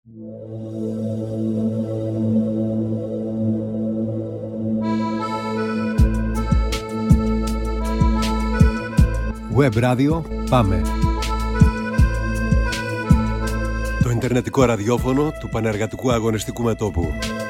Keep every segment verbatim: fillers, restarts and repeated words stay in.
Web Radio, πάμε. Το ιντερνετικό ραδιόφωνο του Πανεργατικού Αγωνιστικού Μετώπου.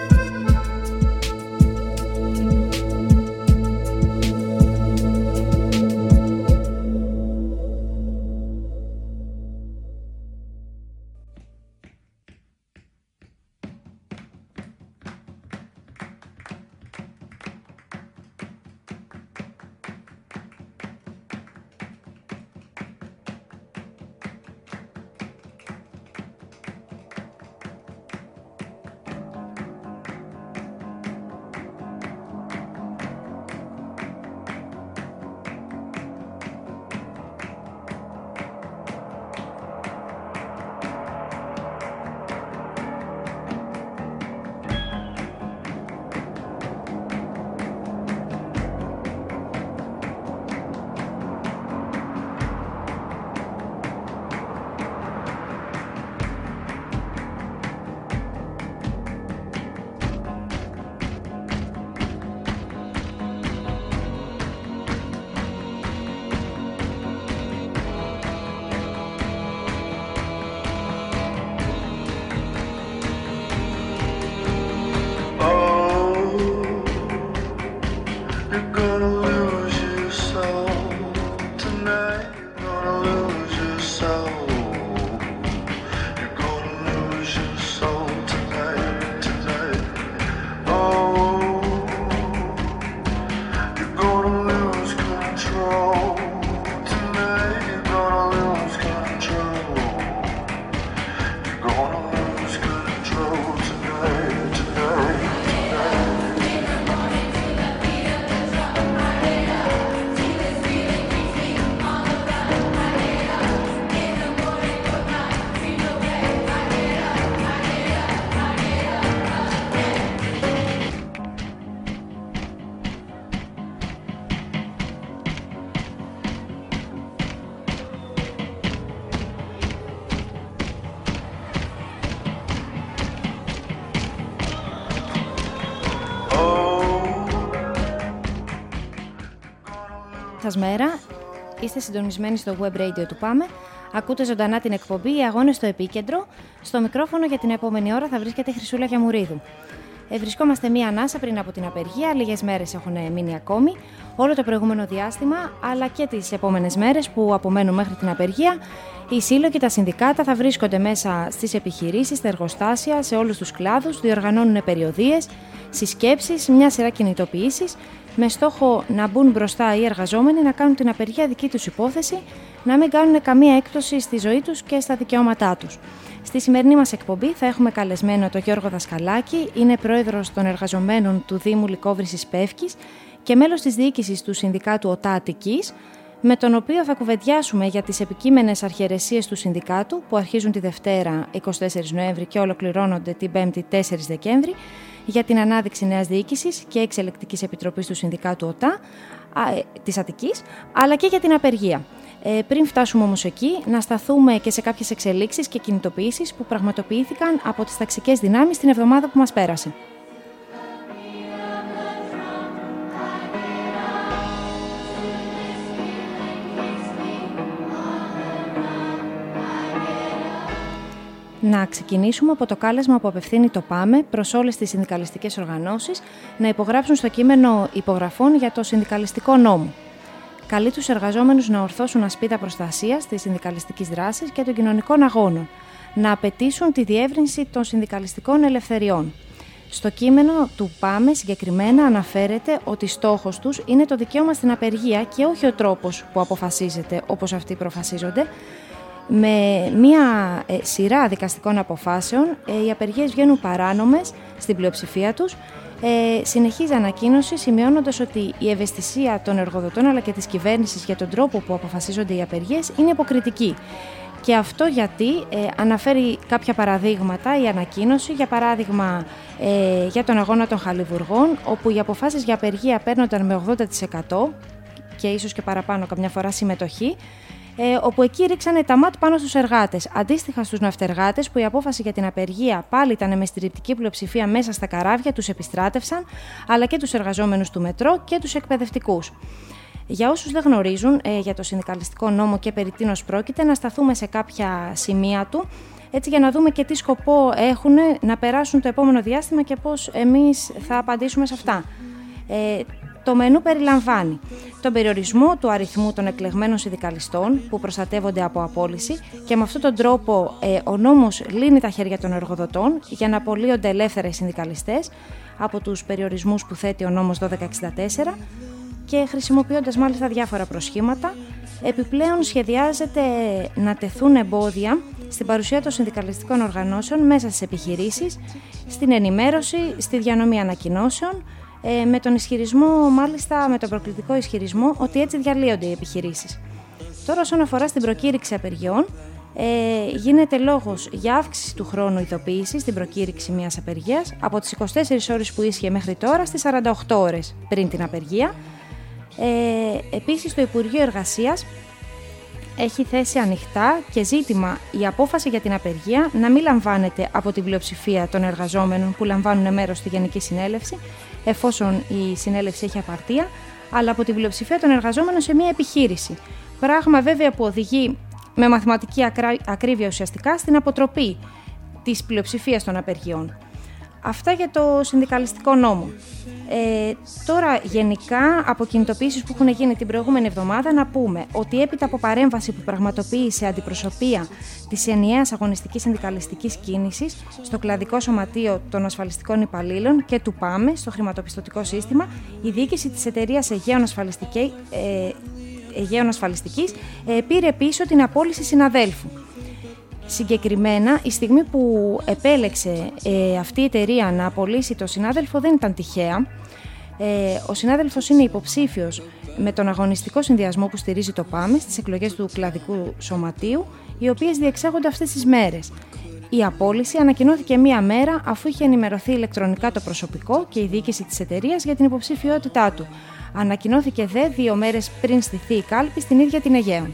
Σας μέρα, είστε συντονισμένοι στο web radio του Πάμε. Ακούτε ζωντανά την εκπομπή «Οι Αγώνες στο Επίκεντρο». Στο μικρόφωνο για την επόμενη ώρα θα βρίσκεται η Χρυσούλα Γιαμουρίδου. Ε, βρισκόμαστε μία ανάσα πριν από την απεργία, λίγες μέρες έχουν μείνει ακόμη. Όλο το προηγούμενο διάστημα, αλλά και τις επόμενες μέρες που απομένουν μέχρι την απεργία, οι σύλλογοι, τα συνδικάτα θα βρίσκονται μέσα στις επιχειρήσεις, στα εργοστάσια, σε όλους τους κλάδους, διοργανώνουν περιοδίες, συσκέψεις, μια σειρά κινητοποιήσεις, με στόχο να μπουν μπροστά οι εργαζόμενοι, να κάνουν την απεργία δική τους υπόθεση, να μην κάνουν καμία έκπτωση στη ζωή τους και στα δικαιώματά τους. Στη σημερινή μας εκπομπή θα έχουμε καλεσμένο τον Γιώργο Δασκαλάκη, είναι πρόεδρος των εργαζομένων του Δήμου Λυκόβρησης Πεύκης και μέλος της διοίκησης του Συνδικάτου ΟΤΑ Αττικής, με τον οποίο θα κουβεντιάσουμε για τις επικείμενες αρχιερεσίες του Συνδικάτου που αρχίζουν τη Δευτέρα εικοστή τέταρτη Νοέμβρη και ολοκληρώνονται την Πέμπτη τέσσερις Δεκέμβρη, για την ανάδειξη νέας διοίκησης και εξελεκτικής επιτροπής του Συνδικάτου ΟΤΑ α, της Αττικής, αλλά και για την απεργία. Ε, πριν φτάσουμε όμως εκεί, να σταθούμε και σε κάποιες εξελίξεις και κινητοποιήσεις που πραγματοποιήθηκαν από τις ταξικές δυνάμεις την εβδομάδα που μας πέρασε. Να ξεκινήσουμε από το κάλεσμα που απευθύνει το ΠΑΜΕ προς όλες τις συνδικαλιστικές οργανώσεις να υπογράψουν στο κείμενο υπογραφών για το συνδικαλιστικό νόμο. Καλεί τους εργαζόμενους να ορθώσουν ασπίδα προστασίας της συνδικαλιστικής δράσης και των κοινωνικών αγώνων, να απαιτήσουν τη διεύρυνση των συνδικαλιστικών ελευθεριών. Στο κείμενο του ΠΑΜΕ συγκεκριμένα αναφέρεται ότι στόχος τους είναι το δικαίωμα στην απεργία και όχι ο τρόπος που αποφασίζεται όπως αυτοί προφασίζονται. Με μία ε, σειρά δικαστικών αποφάσεων, ε, οι απεργίες βγαίνουν παράνομες στην πλειοψηφία τους. Ε, συνεχίζει ανακοίνωση σημειώνοντας ότι η ευαισθησία των εργοδοτών αλλά και της κυβέρνησης για τον τρόπο που αποφασίζονται οι απεργίες είναι υποκριτική. Και αυτό γιατί ε, αναφέρει κάποια παραδείγματα η ανακοίνωση, για παράδειγμα ε, για τον αγώνα των χαλιβουργών, όπου οι αποφάσεις για απεργία παίρνονταν με ογδόντα τοις εκατό και ίσως και παραπάνω καμιά φορά συμμετοχή. ε, όπου εκεί ρίξανε τα ΜΑΤ πάνω στους εργάτες. Αντίστοιχα στους ναυτεργάτες, που η απόφαση για την απεργία πάλι ήταν με στριπτική πλειοψηφία μέσα στα καράβια, τους επιστράτευσαν, αλλά και τους εργαζόμενους του μετρό και τους εκπαιδευτικούς. Για όσους δεν γνωρίζουν ε, για το συνδικαλιστικό νόμο και περί τίνος πρόκειται, να σταθούμε σε κάποια σημεία του, έτσι για να δούμε και τι σκοπό έχουν να περάσουν το επόμενο διάστημα και πώς εμείς θα απαντήσουμε σε αυτά. Ε, το μενού περιλαμβάνει τον περιορισμό του αριθμού των εκλεγμένων συνδικαλιστών που προστατεύονται από απόλυση και με αυτόν τον τρόπο ε, ο νόμος λύνει τα χέρια των εργοδοτών για να απολύονται ελεύθερα οι συνδικαλιστές από τους περιορισμούς που θέτει ο νόμος δώδεκα εξήντα τέσσερα και χρησιμοποιώντας μάλιστα διάφορα προσχήματα. Επιπλέον σχεδιάζεται να τεθούν εμπόδια στην παρουσία των συνδικαλιστικών οργανώσεων μέσα στις επιχειρήσεις, στην ενημέρωση, στη διανομή ανακοινώσεων, ε, με τον ισχυρισμό, μάλιστα με τον προκλητικό ισχυρισμό, ότι έτσι διαλύονται οι επιχειρήσεις. Τώρα, όσον αφορά στην προκήρυξη απεργιών, ε, γίνεται λόγος για αύξηση του χρόνου ειδοποίησης στην προκήρυξη μιας απεργίας από τις είκοσι τέσσερις ώρες που ίσχυε μέχρι τώρα στις σαράντα οκτώ ώρες πριν την απεργία. Ε, επίσης, το Υπουργείο Εργασίας έχει θέσει ανοιχτά και ζήτημα η απόφαση για την απεργία να μην λαμβάνεται από την πλειοψηφία των εργαζόμενων που λαμβάνουν μέρος στη Γενική Συνέλευση, εφόσον η συνέλευση έχει απαρτία, αλλά από την πλειοψηφία των εργαζόμενων σε μια επιχείρηση. Πράγμα βέβαια που οδηγεί με μαθηματική ακρίβεια ουσιαστικά στην αποτροπή της πλειοψηφίας των απεργιών. Αυτά για το συνδικαλιστικό νόμο. Ε, τώρα γενικά από κινητοποιήσεις που έχουν γίνει την προηγούμενη εβδομάδα να πούμε ότι έπειτα από παρέμβαση που πραγματοποίησε αντιπροσωπεία της ενιαίας αγωνιστικής συνδικαλιστικής κίνησης στο κλαδικό σωματείο των ασφαλιστικών υπαλλήλων και του ΠΑΜΕ στο χρηματοπιστωτικό σύστημα, η διοίκηση της εταιρείας Αιγαίων Ασφαλιστική, ε, Αιγαίων Ασφαλιστικής ε, πήρε πίσω την απόλυση συναδέλφου. Συγκεκριμένα, η στιγμή που επέλεξε ε, αυτή η εταιρεία να απολύσει το συνάδελφο δεν ήταν τυχαία. Ε, ο συνάδελφος είναι υποψήφιος με τον αγωνιστικό συνδυασμό που στηρίζει το ΠΑΜΕ στις εκλογές του κλαδικού σωματείου, οι οποίες διεξάγονται αυτές τις μέρες. Η απόλυση ανακοινώθηκε μία μέρα αφού είχε ενημερωθεί ηλεκτρονικά το προσωπικό και η διοίκηση της εταιρείας για την υποψηφιότητά του. Ανακοινώθηκε δε δύο μέρες πριν στηθεί η κάλπη στην ίδια την Αιγαίων.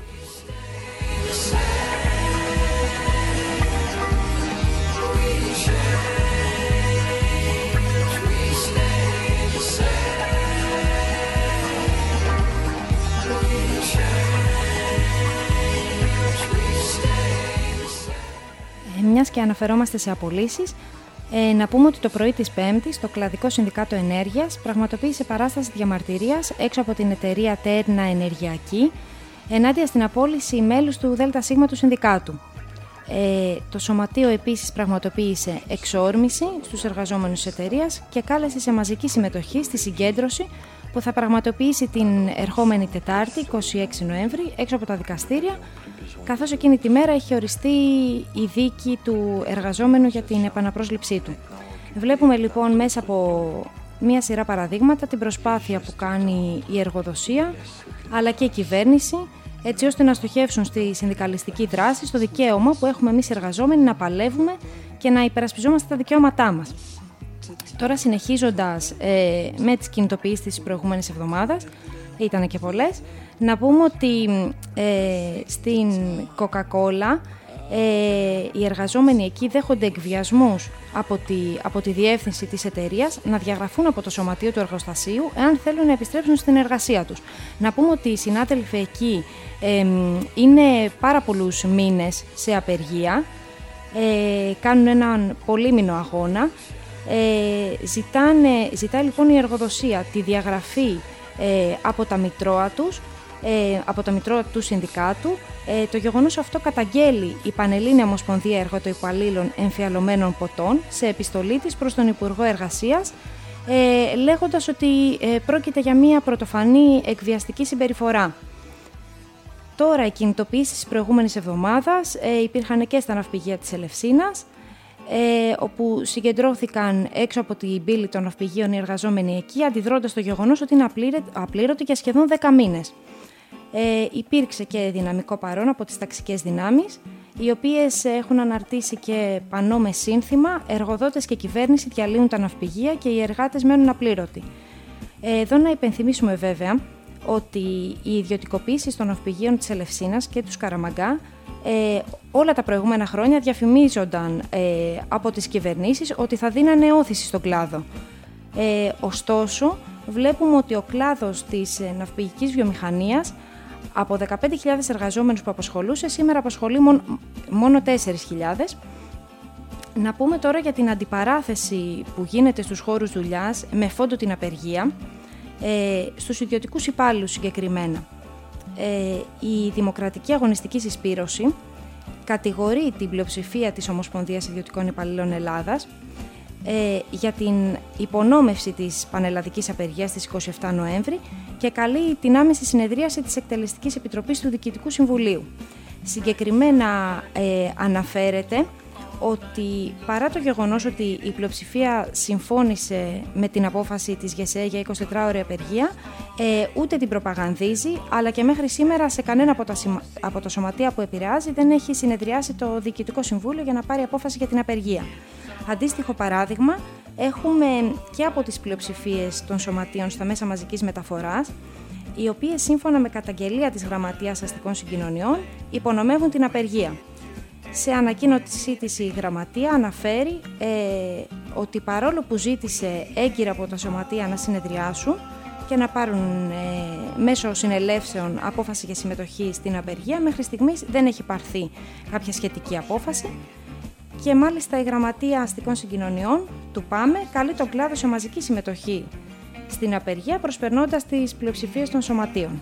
Μιας και αναφερόμαστε σε απολύσεις, ε, να πούμε ότι το πρωί της Πέμπτης το Κλαδικό Συνδικάτο Ενέργειας πραγματοποίησε παράσταση διαμαρτυρίας έξω από την εταιρεία Τέρνα Ενεργειακή ενάντια στην απόλυση μέλους του ΔΣ του Συνδικάτου. Ε, το Σωματείο επίσης πραγματοποίησε εξόρμηση στους εργαζόμενους της εταιρείας και κάλεσε σε μαζική συμμετοχή στη συγκέντρωση που θα πραγματοποιήσει την ερχόμενη Τετάρτη, εικοστή έκτη Νοέμβρη, έξω από τα δικαστήρια, καθώς εκείνη τη μέρα έχει οριστεί η δίκη του εργαζόμενου για την επαναπρόσληψή του. Βλέπουμε λοιπόν μέσα από μία σειρά παραδείγματα την προσπάθεια που κάνει η εργοδοσία αλλά και η κυβέρνηση έτσι ώστε να στοχεύσουν στη συνδικαλιστική δράση, στο δικαίωμα που έχουμε εμείς οι εργαζόμενοι να παλεύουμε και να υπερασπιζόμαστε τα δικαιώματά μας. Τώρα, συνεχίζοντας ε, με τις κινητοποιήσεις της προηγούμενης εβδομάδας, ήταν και πολλές, να πούμε ότι ε, στην Coca-Cola ε, οι εργαζόμενοι εκεί δέχονται εκβιασμούς από τη, από τη διεύθυνση της εταιρείας να διαγραφούν από το σωματείο του εργοστασίου εάν θέλουν να επιστρέψουν στην εργασία τους. Να πούμε ότι οι συνάδελφοι εκεί ε, είναι πάρα πολλούς μήνες σε απεργία, ε, κάνουν έναν πολύμηνο αγώνα. Ε, ζητάνε, ζητάει λοιπόν η εργοδοσία τη διαγραφή ε, από τα μητρώα τους, ε, από τα μητρώα του συνδικάτου. Ε, το γεγονός αυτό καταγγέλει η Πανελλήνια Ομοσπονδία Εργατοϊπαλλήλων Εμφιαλωμένων Ποτών σε επιστολή της προς τον Υπουργό Εργασίας, ε, λέγοντας ότι ε, πρόκειται για μια πρωτοφανή εκβιαστική συμπεριφορά. Τώρα, οι κινητοποιήσεις της προηγούμενης εβδομάδας ε, υπήρχαν και στα ναυπηγεία της Ελευσίνας, Ε, όπου συγκεντρώθηκαν έξω από την πύλη των ναυπηγείων οι εργαζόμενοι εκεί, αντιδρώντας στο γεγονός ότι είναι απλήρωτοι για σχεδόν δέκα μήνες. Ε, υπήρξε και δυναμικό παρόν από τις ταξικές δυνάμεις, οι οποίες έχουν αναρτήσει και πανό με σύνθημα «Εργοδότες και κυβέρνηση διαλύουν τα ναυπηγεία και οι εργάτες μένουν απλήρωτοι». Ε, εδώ να υπενθυμίσουμε βέβαια ότι η ιδιωτικοποίηση των ναυπηγείων της Ελευσίνας και του Σκαραμαγκά ε, όλα τα προηγούμενα χρόνια διαφημίζονταν ε, από τις κυβερνήσεις ότι θα δίνανε όθηση στον κλάδο. Ε, ωστόσο, βλέπουμε ότι ο κλάδος της ε, ναυπηγικής βιομηχανίας από δεκαπέντε χιλιάδες εργαζόμενους που απασχολούσε, σήμερα απασχολεί μόνο, μόνο τέσσερις χιλιάδες. Να πούμε τώρα για την αντιπαράθεση που γίνεται στους χώρους δουλειάς με φόντο την απεργία, ε, στους ιδιωτικούς υπάλληλους συγκεκριμένα. Ε, η Δημοκρατική Αγωνιστική Συσπήρωση κατηγορεί την πλειοψηφία της Ομοσπονδίας Ιδιωτικών Υπαλλήλων Ελλάδας ε, για την υπονόμευση της πανελλαδικής απεργίας στις είκοσι επτά Νοέμβρη και καλεί την άμεση συνεδρίαση της Εκτελεστικής Επιτροπής του Διοικητικού Συμβουλίου. Συγκεκριμένα ε, αναφέρεται ότι παρά το γεγονός ότι η πλειοψηφία συμφώνησε με την απόφαση της ΓΕΣΕ για εικοσιτετράωρη απεργία, ε, ούτε την προπαγανδίζει, αλλά και μέχρι σήμερα σε κανένα από τα, από τα σωματεία που επηρεάζει δεν έχει συνεδριάσει το Διοικητικό Συμβούλιο για να πάρει απόφαση για την απεργία. Αντίστοιχο παράδειγμα έχουμε και από τις πλειοψηφίες των σωματείων στα μέσα μαζικής μεταφοράς, οι οποίες σύμφωνα με καταγγελία της Γραμματείας Αστικών Συγκοινωνιών υπονομεύουν την απεργία. Σε ανακοίνωσή της η Γραμματεία αναφέρει ε, ότι παρόλο που ζήτησε έγκυρα από τα σωματεία να συνεδριάσουν και να πάρουν ε, μέσω συνελεύσεων απόφαση για συμμετοχή στην απεργία, μέχρι στιγμής δεν έχει πάρθει κάποια σχετική απόφαση και μάλιστα η Γραμματεία Αστικών Συγκοινωνιών του ΠΑΜΕ καλεί τον κλάδο σε μαζική συμμετοχή στην απεργία προσπερνώντας τις πλειοψηφίες των σωματείων.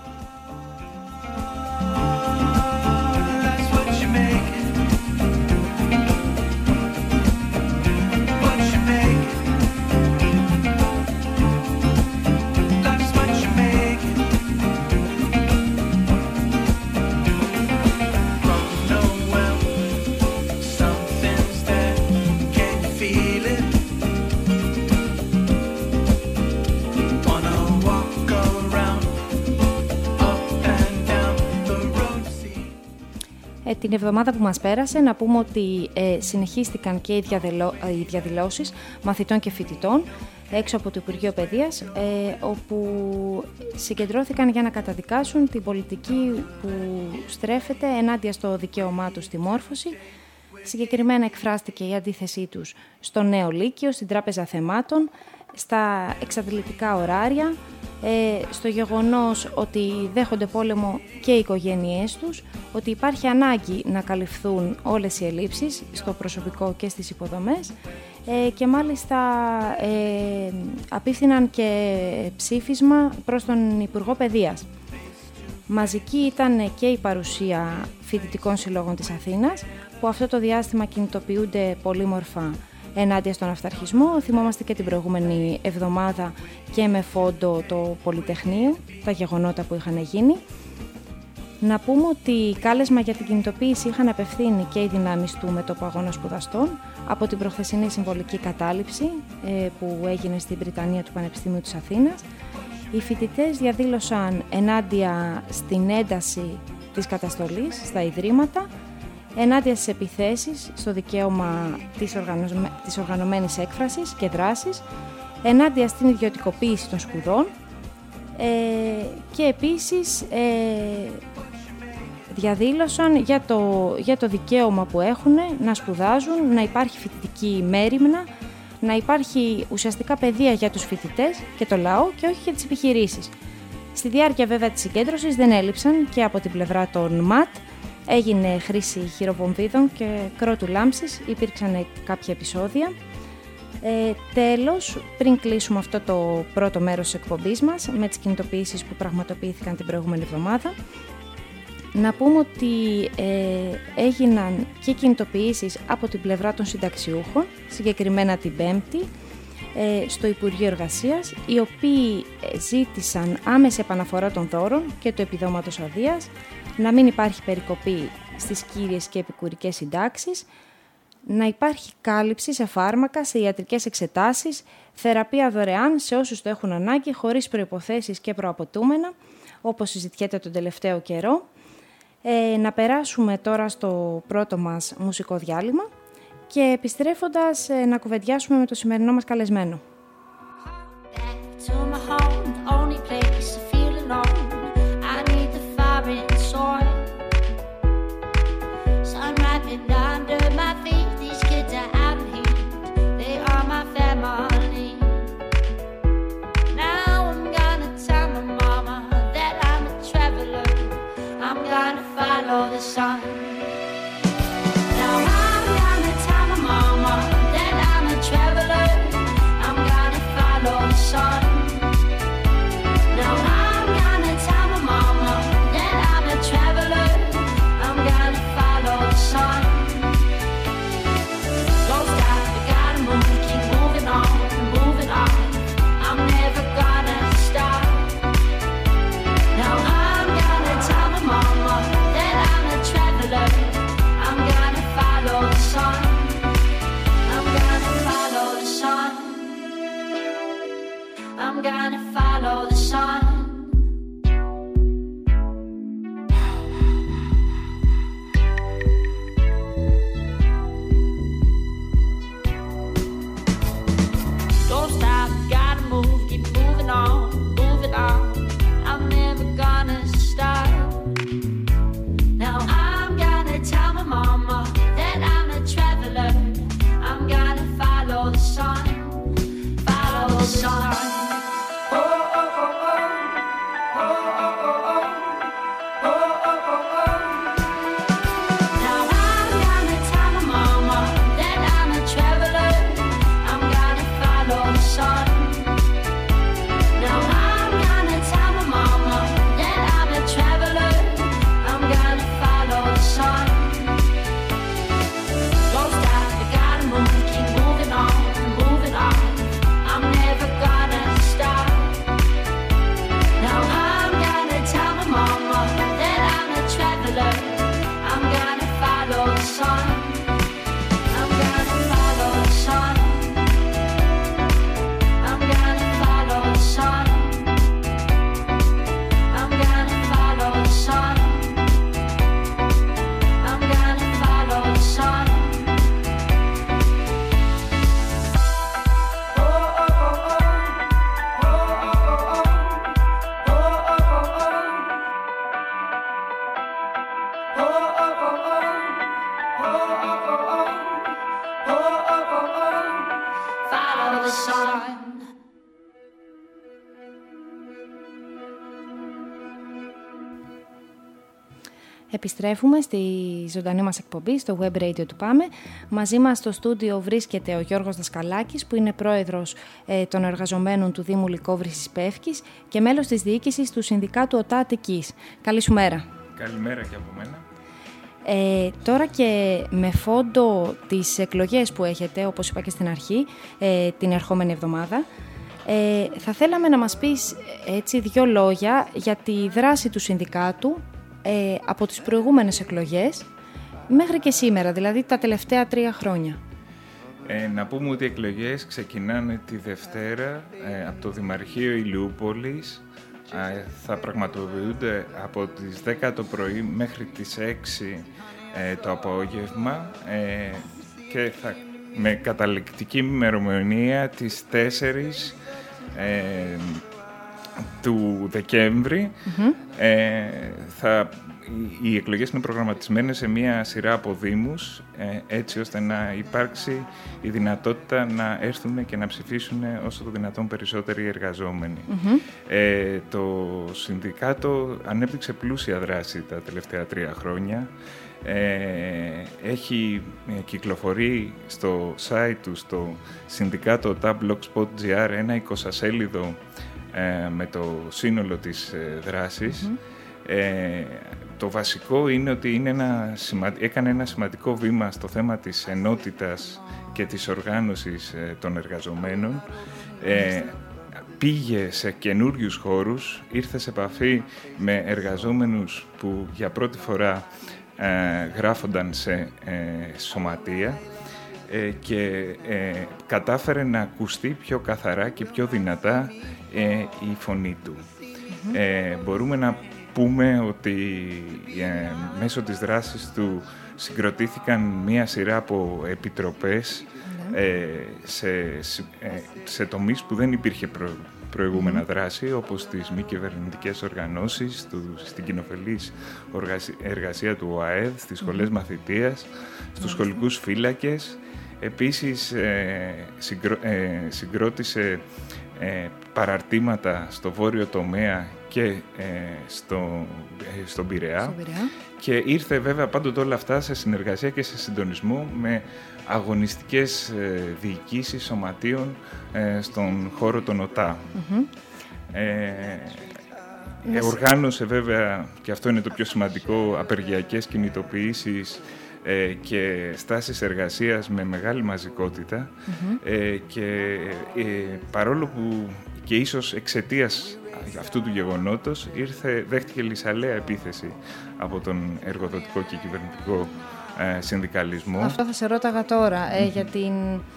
Ε, την εβδομάδα που μας πέρασε να πούμε ότι ε, συνεχίστηκαν και οι, διαδηλω... οι διαδηλώσεις μαθητών και φοιτητών έξω από το Υπουργείο Παιδείας, ε, όπου συγκεντρώθηκαν για να καταδικάσουν την πολιτική που στρέφεται ενάντια στο δικαίωμά τους στη μόρφωση. Συγκεκριμένα εκφράστηκε η αντίθεσή τους στο νέο Λύκειο, στην Τράπεζα Θεμάτων, στα εξαντλητικά ωράρια, στο γεγονός ότι δέχονται πόλεμο και οι οικογένειές τους, ότι υπάρχει ανάγκη να καλυφθούν όλες οι ελλείψεις στο προσωπικό και στις υποδομές και μάλιστα ε, απίφθηναν και ψήφισμα προς τον Υπουργό Παιδείας. Μαζική ήταν και η παρουσία φοιτητικών συλλόγων της Αθήνας, που αυτό το διάστημα κινητοποιούνται πολύμορφα ενάντια στον αυταρχισμό. Θυμόμαστε και την προηγούμενη εβδομάδα και με φόντο το Πολυτεχνείο, τα γεγονότα που είχαν γίνει. Να πούμε ότι κάλεσμα για την κινητοποίηση είχαν απευθύνει και οι δυνάμεις του Μετώπου Αγώνων Σπουδαστών από την προχθεσινή συμβολική κατάληψη ε, που έγινε στην Βρυτανία του Πανεπιστημίου της Αθήνας. Οι φοιτητές διαδήλωσαν ενάντια στην ένταση της καταστολής στα ιδρύματα, ενάντια στις επιθέσεις στο δικαίωμα της, οργανω... της οργανωμένης έκφρασης και δράσης, ενάντια στην ιδιωτικοποίηση των σπουδών ε, και επίσης ε, διαδήλωσαν για το, για το δικαίωμα που έχουν να σπουδάζουν, να υπάρχει φοιτητική μέριμνα, να υπάρχει ουσιαστικά παιδεία για τους φοιτητές και το λαό και όχι για τις επιχειρήσεις. Στη διάρκεια βέβαια της συγκέντρωσης δεν έλειψαν και από την πλευρά των ΜΑΤ. Έγινε χρήση χειροβομβίδων και κρότου λάμψης, υπήρξαν κάποια επεισόδια. Ε, τέλος, πριν κλείσουμε αυτό το πρώτο μέρος της εκπομπής μας, με τις κινητοποιήσεις που πραγματοποιήθηκαν την προηγούμενη εβδομάδα, να πούμε ότι ε, έγιναν και κινητοποιήσεις από την πλευρά των συνταξιούχων, συγκεκριμένα την Πέμπτη, ε, στο Υπουργείο Εργασίας, οι οποίοι ζήτησαν άμεση επαναφορά των δώρων και του επιδόματος αδείας, να μην υπάρχει περικοπή στις κύριες και επικουρικές συντάξεις, να υπάρχει κάλυψη σε φάρμακα, σε ιατρικές εξετάσεις, θεραπεία δωρεάν σε όσους το έχουν ανάγκη, χωρίς προϋποθέσεις και προαπαιτούμενα, όπως συζητιέται τον τελευταίο καιρό. Ε, να περάσουμε τώρα στο πρώτο μας μουσικό διάλειμμα και επιστρέφοντας ε, να κουβεντιάσουμε με το σημερινό μας καλεσμένο. sun. Επιστρέφουμε στη ζωντανή μας εκπομπή, στο web radio του ΠΑΜΕ. Μαζί μας στο στούντιο βρίσκεται ο Γιώργος Δασκαλάκης, που είναι πρόεδρος ε, των εργαζομένων του Δήμου Λυκόβρησης Πεύκης και μέλος της διοίκησης του Συνδικάτου ΟΤΑ Αττικής. Καλή σου μέρα. Καλημέρα και από μένα. Ε, τώρα και με φόντο τις εκλογές που έχετε, όπως είπα και στην αρχή, ε, την ερχόμενη εβδομάδα, ε, θα θέλαμε να μας πεις έτσι δύο λόγια για τη δράση του Συνδικάτου Ε, από τις προηγούμενες εκλογές μέχρι και σήμερα, δηλαδή τα τελευταία τρία χρόνια. Ε, να πούμε ότι οι εκλογές ξεκινάνε τη Δευτέρα ε, από το Δημαρχείο Ηλιούπολης. Ε, θα πραγματοποιούνται από τις δέκα το πρωί μέχρι τις έξι ε, το απόγευμα ε, και θα, με καταληκτική ημερομηνία τις τέσσερις ε, του Δεκέμβρη. Mm-hmm. ε, θα, οι, οι εκλογές είναι προγραμματισμένες σε μία σειρά από δήμους ε, έτσι ώστε να υπάρξει η δυνατότητα να έρθουν και να ψηφίσουν όσο το δυνατόν περισσότεροι εργαζόμενοι. Mm-hmm. Ε, το Συνδικάτο ανέπτυξε πλούσια δράση τα τελευταία τρία χρόνια. Ε, έχει ε, κυκλοφορεί στο site του, στο συνδικάτο tabblogspot.gr, ένα εικοσασέλιδο ε, με το σύνολο της ε, δράσης. Mm-hmm. Ε, το βασικό είναι ότι είναι ένα σημα... έκανε ένα σημαντικό βήμα στο θέμα της ενότητας και της οργάνωσης ε, των εργαζομένων. Ε, πήγε σε καινούριους χώρους, ήρθε σε επαφή με εργαζόμενους που για πρώτη φορά ε, γράφονταν σε ε, σωματεία ε, και ε, κατάφερε να ακουστεί πιο καθαρά και πιο δυνατά ε, η φωνή του. Mm-hmm. Ε, μπορούμε να πούμε ότι ε, μέσω της δράσης του συγκροτήθηκαν μία σειρά από επιτροπές mm-hmm. ε, σε, ε, σε τομείς που δεν υπήρχε προ, προηγούμενα mm-hmm. δράση, όπως τις μη κυβερνητικές οργανώσεις, του, στην κοινοφελής εργασία του ΟΑΕΔ, στις σχολές mm-hmm. μαθητείας, στους mm-hmm. σχολικούς φύλακες. Επίσης ε, συγκρό, ε, συγκρότησε ε, παραρτήματα στο βόρειο τομέα και ε, στο, ε, στον Πειραιά. Στο Πειραιά. Και ήρθε βέβαια πάντοτε όλα αυτά σε συνεργασία και σε συντονισμό με αγωνιστικές ε, διοικήσεις σωματείων ε, στον χώρο των ΟΤΑ. Mm-hmm. Ε, ε, οργάνωσε βέβαια, και αυτό είναι το πιο σημαντικό, απεργιακές κινητοποιήσεις ε, και στάσεις εργασίας με μεγάλη μαζικότητα mm-hmm. ε, και ε, παρόλο που και ίσως εξαιτίας αυτού του γεγονότος ήρθε, δέχτηκε λυσαλέα επίθεση από τον εργοδοτικό και κυβερνητικό ε, συνδικαλισμό. Αυτό θα σε ρώταγα τώρα ε, mm-hmm. για, την,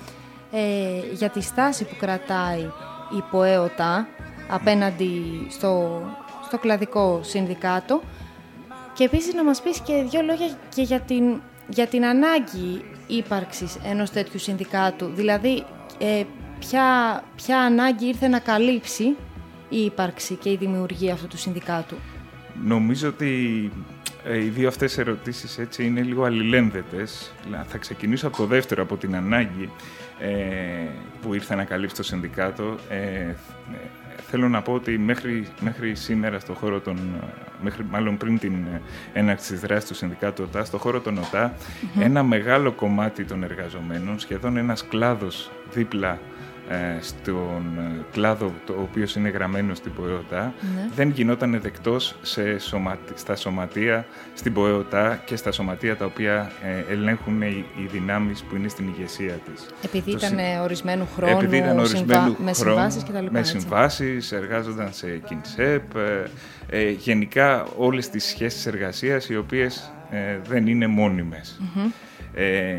ε, για τη στάση που κρατάει η ΠΟΕΟΤΑ απέναντι στο, στο κλαδικό συνδικάτο και επίσης να μας πεις και δύο λόγια και για την, για την ανάγκη ύπαρξης ενός τέτοιου συνδικάτου, δηλαδή ε, ποια, ποια ανάγκη ήρθε να καλύψει η ύπαρξη και η δημιουργία αυτού του συνδικάτου. Νομίζω ότι ε, οι δύο αυτές ερωτήσεις έτσι είναι λίγο αλληλένδετες. Θα ξεκινήσω από το δεύτερο, από την ανάγκη ε, που ήρθε να καλύψει το συνδικάτο. Ε, θέλω να πω ότι μέχρι, μέχρι σήμερα στο χώρο των, μέχρι, μάλλον πριν την έναρξη της δράσης του συνδικάτου ΟΤΑ, στο χώρο των ΟΤΑ, mm-hmm. ένα μεγάλο κομμάτι των εργαζομένων, σχεδόν ένας κλάδος δίπλα στον κλάδο το οποίος είναι γραμμένο στην ΠΟΕΟΤΑ, ναι. δεν γινόταν δεκτός σε σωματι... στα σωματεία στην ΠΟΕΟΤΑ και στα σωματεία τα οποία ε, ελέγχουν οι, οι δυνάμεις που είναι στην ηγεσία της. Επειδή το ήταν συ... ορισμένου χρόνου, Επειδή ήταν ορισμένου συμβα... χρόνου με συμβάσεις και τα λοιπά. Με έτσι. συμβάσεις, εργάζονταν σε ΚΙΝΣΕΠ, ε, ε, γενικά όλες τις σχέσεις εργασίας οι οποίες ε, δεν είναι μόνιμες. Mm-hmm. Ε,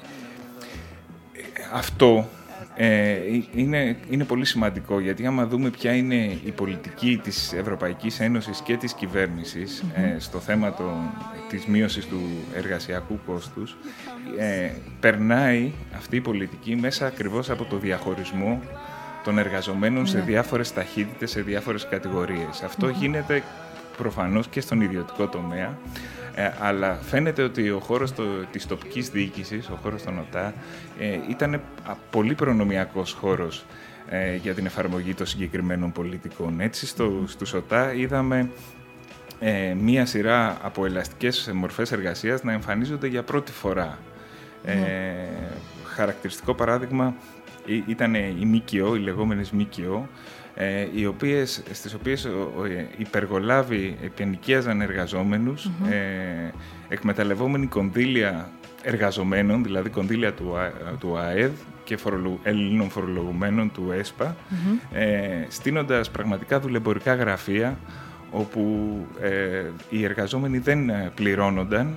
αυτό Ε, είναι, είναι πολύ σημαντικό, γιατί άμα δούμε ποια είναι η πολιτική της Ευρωπαϊκής Ένωσης και της κυβέρνησης mm-hmm. ε, στο θέμα το, της μείωσης του εργασιακού κόστους, ε, περνάει αυτή η πολιτική μέσα ακριβώς από το διαχωρισμό των εργαζομένων mm-hmm. σε διάφορες ταχύτητες, σε διάφορες κατηγορίες. Αυτό mm-hmm. γίνεται προφανώς και στον ιδιωτικό τομέα. Ε, αλλά φαίνεται ότι ο χώρος το, της τοπικής διοίκησης, ο χώρος των ΟΤΑ, ε, ήταν πολύ προνομιακός χώρος ε, για την εφαρμογή των συγκεκριμένων πολιτικών. Έτσι, στο, στους ΟΤΑ είδαμε ε, μία σειρά από ελαστικές μορφές εργασίας να εμφανίζονται για πρώτη φορά. Ε, mm. Χαρακτηριστικό παράδειγμα ήταν οι ΜΚΟ, οι λεγόμενες ΜΚΟ, οι οποίες, στις οποίες οι υπεργολάβοι επενοικίαζαν εργαζόμενους, mm-hmm. ε, εκμεταλλευόμενοι κονδύλια εργαζομένων, δηλαδή κονδύλια του, του ΑΕΔ και φορολου, Ελλήνων φορολογουμένων του ΕΣΠΑ, mm-hmm. ε, στείνοντας πραγματικά δουλεμπορικά γραφεία, όπου ε, οι εργαζόμενοι δεν πληρώνονταν,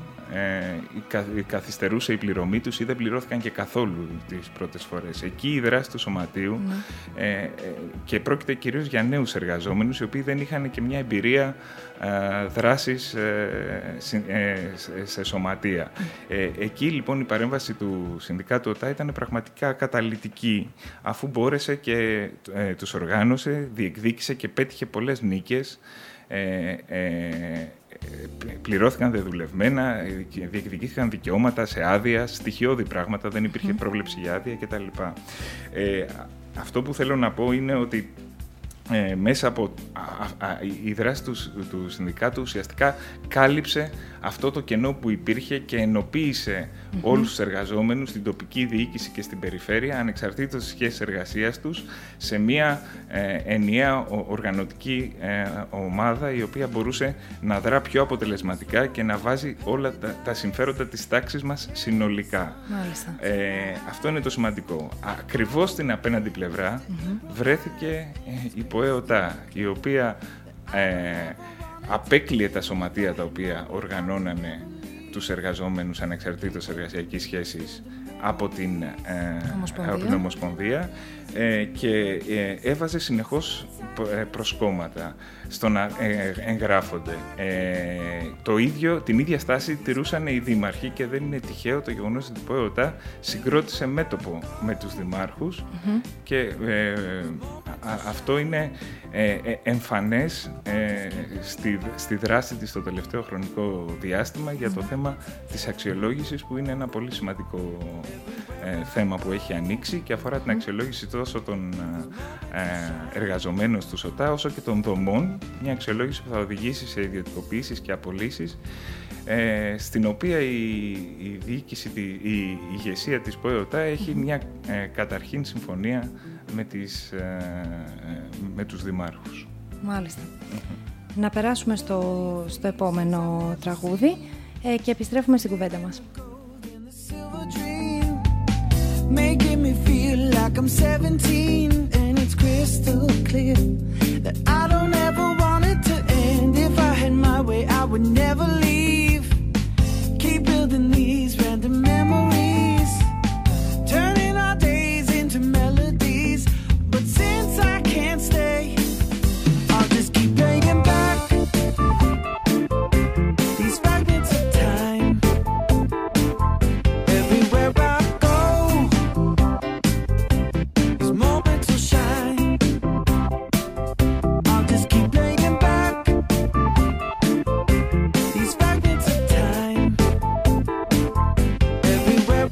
ε, καθυστερούσε η πληρωμή τους ή δεν πληρώθηκαν και καθόλου τις πρώτες φορές. Εκεί η δράση του σωματείου mm. ε, ε, και πρόκειται κυρίως για νέους εργαζόμενους, οι οποίοι δεν είχαν και μια εμπειρία ε, δράσης ε, ε, σε σωματεία. Mm. Ε, εκεί λοιπόν η παρέμβαση του Συνδικάτου ΟΤΑ ήταν πραγματικά καταλυτική, αφού μπόρεσε και ε, τους οργάνωσε, διεκδίκησε και πέτυχε πολλές νίκες. Ε, ε, πληρώθηκαν δεδουλευμένα, διεκδικήθηκαν δικαιώματα σε άδεια, στοιχειώδη πράγματα, δεν υπήρχε mm. πρόβλεψη για άδεια κτλ. Ε, αυτό που θέλω να πω είναι ότι ε, μέσα από α, α, η δράση του, του συνδικάτου ουσιαστικά κάλυψε αυτό το κενό που υπήρχε και ενοποίησε mm-hmm. όλους τους εργαζόμενους στην τοπική διοίκηση και στην περιφέρεια, ανεξαρτήτως της σχέσης εργασίας τους, σε μια ε, ενιαία οργανωτική ε, ομάδα, η οποία μπορούσε να δρά πιο αποτελεσματικά και να βάζει όλα τα, τα συμφέροντα της τάξης μας συνολικά. Μάλιστα. Ε, αυτό είναι το σημαντικό. Ακριβώς στην απέναντι πλευρά mm-hmm. βρέθηκε ε, η ΠΟΕ-ΟΤΑ, η οποία ε, απέκλειε τα σωματεία τα οποία οργανώνανε τους εργαζόμενους ανεξαρτήτως εργασιακής σχέσης από την, ε, Ομοσπονδία, από την Ομοσπονδία ε, και ε, έβαζε συνεχώς προσκόμματα στο να ε, εγγράφονται. Ε, το ίδιο, την ίδια στάση τηρούσαν οι δήμαρχοι και δεν είναι τυχαίο το γεγονός ότι η ΠΟΕ-ΟΤΑ συγκρότησε μέτωπο με τους δημάρχους mm-hmm. και ε, α, αυτό είναι ε, εμφανές ε, στη, στη δράση της το τελευταίο χρονικό διάστημα για το mm-hmm. θέμα της αξιολόγησης, που είναι ένα πολύ σημαντικό ε, θέμα που έχει ανοίξει και αφορά mm-hmm. την αξιολόγηση τόσο των ε, εργαζομένων στους ΟΤΑ όσο και των δομών, μια αξιολόγηση που θα οδηγήσει σε ιδιωτικοποιήσεις και απολύσεις, ε, στην οποία η, η διοίκηση, η, η ηγεσία της ΠΟΕ-ΟΤΑ έχει μια ε, καταρχήν συμφωνία με, τις, ε, με τους δημάρχους. Μάλιστα. Mm-hmm. Να περάσουμε στο, στο επόμενο τραγούδι ε, και επιστρέφουμε στην κουβέντα μας. Making me feel like I'm seventeen, and it's crystal clear that I don't ever want it to end. If I had my way, I would never leave. Keep building these random memories, turning our days into melodies. But since I can't stay, I'll just keep playing back these fragments of time. Everywhere I Everywhere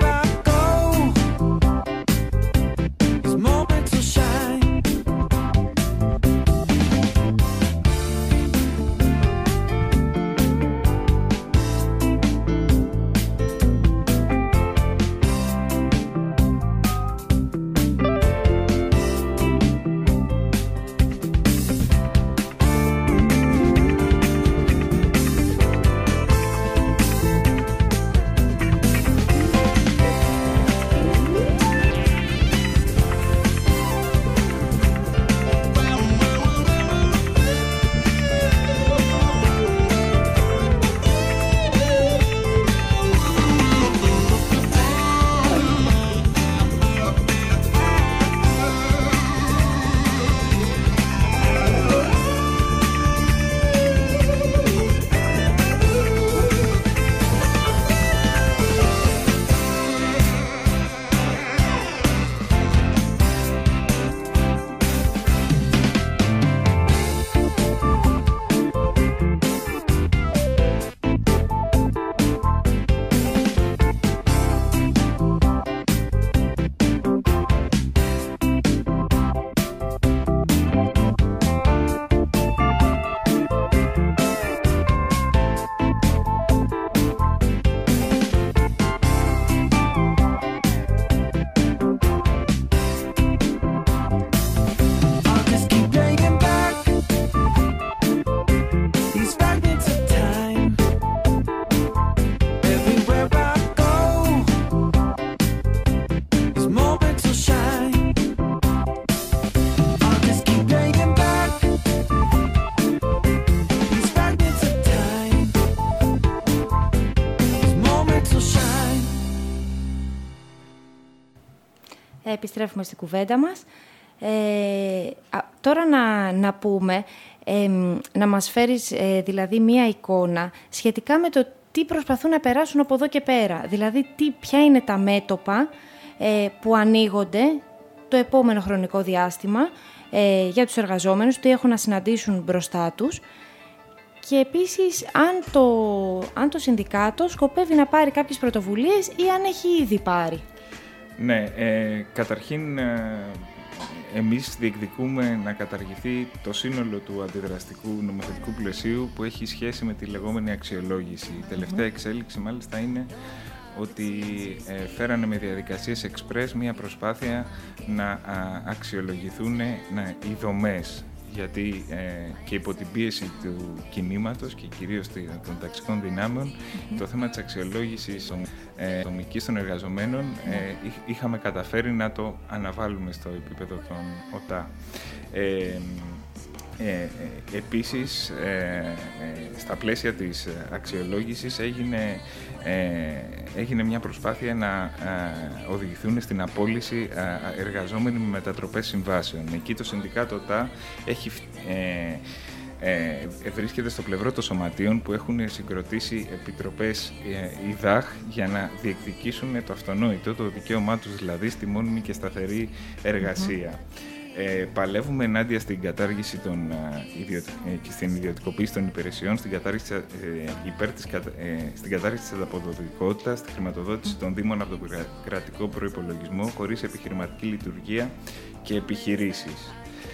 επιστρέφουμε στην κουβέντα μας. Ε, α, τώρα να, να πούμε, ε, να μας φέρεις ε, δηλαδή μία εικόνα σχετικά με το τι προσπαθούν να περάσουν από εδώ και πέρα. Δηλαδή, τι, ποια είναι τα μέτωπα ε, που ανοίγονται το επόμενο χρονικό διάστημα ε, για τους εργαζόμενους, τι έχουν να συναντήσουν μπροστά τους. Και επίσης, αν το, αν το συνδικάτο σκοπεύει να πάρει κάποιες πρωτοβουλίες ή αν έχει ήδη πάρει. Ναι, ε, καταρχήν ε, εμείς διεκδικούμε να καταργηθεί το σύνολο του αντιδραστικού νομοθετικού πλαισίου που έχει σχέση με τη λεγόμενη αξιολόγηση. Η τελευταία εξέλιξη μάλιστα είναι ότι ε, φέρανε με διαδικασίες εξπρές μια προσπάθεια να α, αξιολογηθούν να, οι δομές. Γιατί ε, και υπό την πίεση του κινήματος και κυρίως των ταξικών δυνάμεων, mm-hmm. το θέμα της αξιολόγησης των ε, δομικής των εργαζομένων ε, είχαμε καταφέρει να το αναβάλουμε στο επίπεδο των ΟΤΑ. Ε, Ε, ε, επίσης, ε, ε, στα πλαίσια της αξιολόγησης έγινε, ε, έγινε μια προσπάθεια να ε, οδηγηθούν στην απόλυση ε, εργαζόμενοι με μετατροπές συμβάσεων. Εκεί το Συνδικάτο ΟΤΑ έχει, ε, ε, βρίσκεται στο πλευρό των σωματείων που έχουν συγκροτήσει επιτροπές ε, ΙΔΑΧ για να διεκδικήσουν το αυτονόητο, το δικαίωμά τους δηλαδή στη μόνιμη και σταθερή εργασία. Mm-hmm. Ε, παλεύουμε ενάντια στην κατάργηση των, ε, ιδιω... ε, και στην ιδιωτικοποίηση των υπηρεσιών, στην κατάργηση, ε, υπέρ της, ε, στην κατάργηση της ανταποδοτικότητας, στη χρηματοδότηση των Δήμων από τον κρατικό προϋπολογισμό, χωρίς επιχειρηματική λειτουργία και επιχειρήσεις.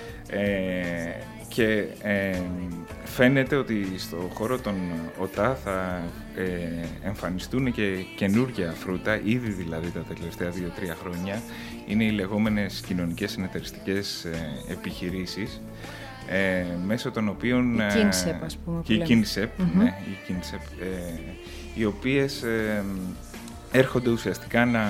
Ε, και ε, φαίνεται ότι στο χώρο των ΟΤΑ θα ε, εμφανιστούν και καινούργια φρούτα, ήδη δηλαδή τα τελευταία δύο τρία χρόνια, είναι οι λεγόμενες κοινωνικές συνεταιριστικές ε, επιχειρήσεις, ε, μέσω των οποίων... Η Κίνσεπ, ας πούμε. Και η Κίνσεπ, mm-hmm. ναι, η Κίνσεπ, ε, οι οποίες ε, έρχονται ουσιαστικά να...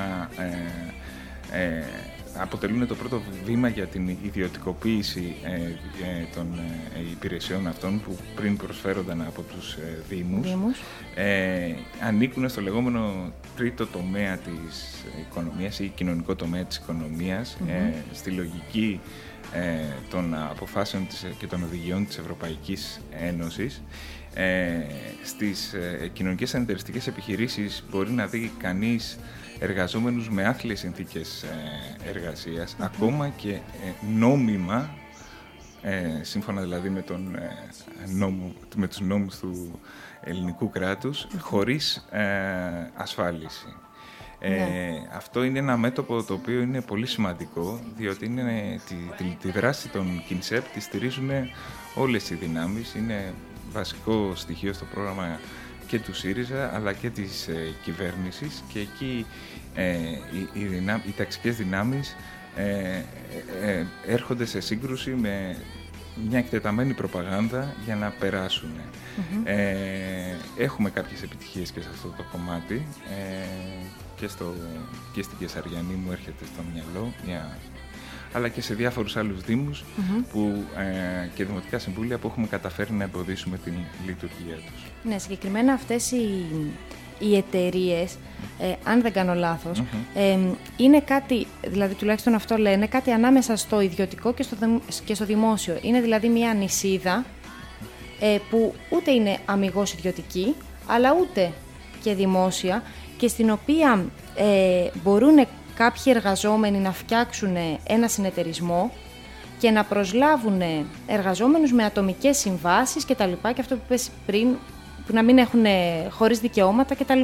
Ε, ε, αποτελούν το πρώτο βήμα για την ιδιωτικοποίηση ε, ε, των ε, υπηρεσιών αυτών που πριν προσφέρονταν από τους ε, Δήμους. Δήμους. Ε, ανήκουν στο λεγόμενο τρίτο τομέα της οικονομίας ή κοινωνικό τομέα της οικονομίας, mm-hmm. ε, στη λογική ε, των αποφάσεων της, και των οδηγιών της Ευρωπαϊκής Ένωσης. Ε, στις ε, κοινωνικές συνεταιριστικές επιχειρήσεις μπορεί να δει κανείς εργαζόμενους με άθλιες συνθήκες ε, εργασίας, mm-hmm. ακόμα και ε, νόμιμα, ε, σύμφωνα δηλαδή με, τον, ε, νόμο, με τους νόμους του ελληνικού κράτους, mm-hmm. χωρίς ε, ασφάλιση. Ε, yeah. Αυτό είναι ένα μέτωπο το οποίο είναι πολύ σημαντικό, διότι είναι, τη, τη, τη δράση των Κίνσεπ τη στηρίζουν όλες οι δυνάμεις, είναι βασικό στοιχείο στο πρόγραμμα και του ΣΥΡΙΖΑ αλλά και της ε, κυβέρνησης, και εκεί ε, οι, οι, δυνά, οι ταξικές δυνάμεις ε, ε, ε, έρχονται σε σύγκρουση με μια εκτεταμένη προπαγάνδα για να περάσουν. Mm-hmm. Ε, έχουμε κάποιες επιτυχίες και σε αυτό το κομμάτι, ε, και, στο, και στην Κεσαριανή μου έρχεται στο μυαλό, μια, αλλά και σε διάφορους άλλους δήμους mm-hmm. που, ε, και δημοτικά συμβούλια που έχουμε καταφέρει να εμποδίσουμε την λειτουργία τους. Ναι, συγκεκριμένα αυτές οι, οι εταιρείες, ε, αν δεν κάνω λάθος, mm-hmm. ε, είναι κάτι, δηλαδή τουλάχιστον αυτό λένε, κάτι ανάμεσα στο ιδιωτικό και στο, και στο δημόσιο. Είναι δηλαδή μια νησίδα ε, που ούτε είναι αμιγώς ιδιωτική, αλλά ούτε και δημόσια, και στην οποία ε, μπορούν κάποιοι εργαζόμενοι να φτιάξουν ένα συνεταιρισμό και να προσλάβουν εργαζόμενους με ατομικές συμβάσεις κτλ. Και αυτό που είπες πριν, που να μην έχουν χωρίς δικαιώματα κτλ.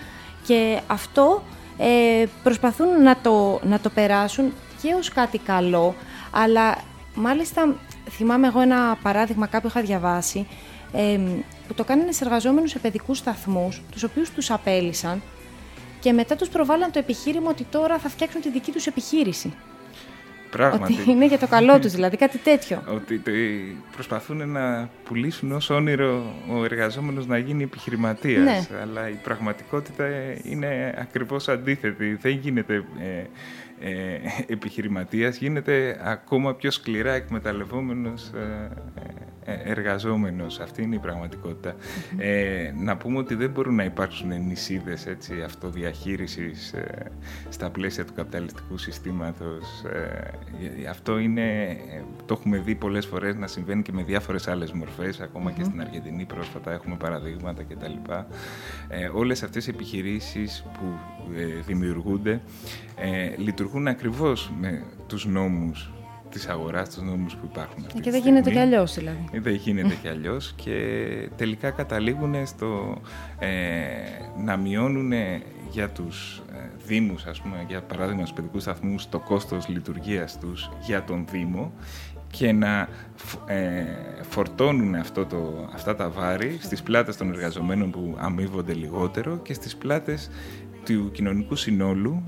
Και αυτό ε, προσπαθούν να το, να το περάσουν και ως κάτι καλό, αλλά μάλιστα θυμάμαι εγώ ένα παράδειγμα, κάποιο είχα διαβάσει, ε, που το κάνανε σε εργαζόμενους σε παιδικούς σταθμούς, τους οποίους τους απέλυσαν και μετά τους προβάλλαν το επιχείρημα ότι τώρα θα φτιάξουν τη δική τους επιχείρηση. Πράγματι. Ότι είναι για το καλό τους, δηλαδή κάτι τέτοιο. Ότι προσπαθούν να πουλήσουν ως όνειρο ο εργαζόμενος να γίνει επιχειρηματίας. Ναι. Αλλά η πραγματικότητα είναι ακριβώς αντίθετη. Δεν γίνεται ε, ε, επιχειρηματίας γίνεται ακόμα πιο σκληρά εκμεταλλευόμενος ε, ε, εργαζόμενος. Αυτή είναι η πραγματικότητα. Mm-hmm. Ε, να πούμε ότι δεν μπορούν να υπάρξουν νησίδες έτσι, αυτοδιαχείρισης ε, στα πλαίσια του καπιταλιστικού συστήματος. Ε, αυτό είναι, το έχουμε δει πολλές φορές να συμβαίνει και με διάφορες άλλες μορφές, ακόμα mm-hmm. και στην Αργεντινή πρόσφατα έχουμε παραδείγματα κτλ. Ε, όλες αυτές οι επιχειρήσεις που ε, δημιουργούνται ε, λειτουργούν ακριβώς με τους νόμους της αγοράς, τους νόμους που υπάρχουν αυτή και δεν γίνεται κι αλλιώς δηλαδή. Δεν γίνεται κι αλλιώς και τελικά καταλήγουν στο ε, να μειώνουν για τους ε, δήμους, ας πούμε, για παράδειγμα στους παιδικούς σταθμούς, το κόστος λειτουργίας τους για τον Δήμο και να ε, φορτώνουν αυτό το, αυτά τα βάρη στις πλάτες των εργαζομένων που αμείβονται λιγότερο και στις πλάτες του κοινωνικού συνόλου,